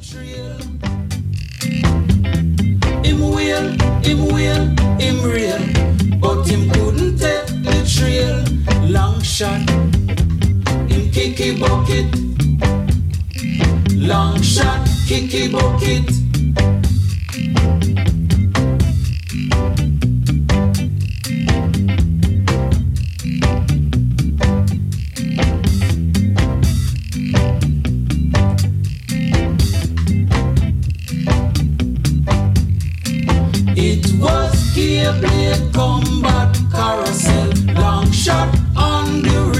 trail. Him wheel, him real, but him couldn't take the trail. Long shot, him kicky bucket. Long shot, kicky bucket. It was K-Blade combat carousel, long shot on the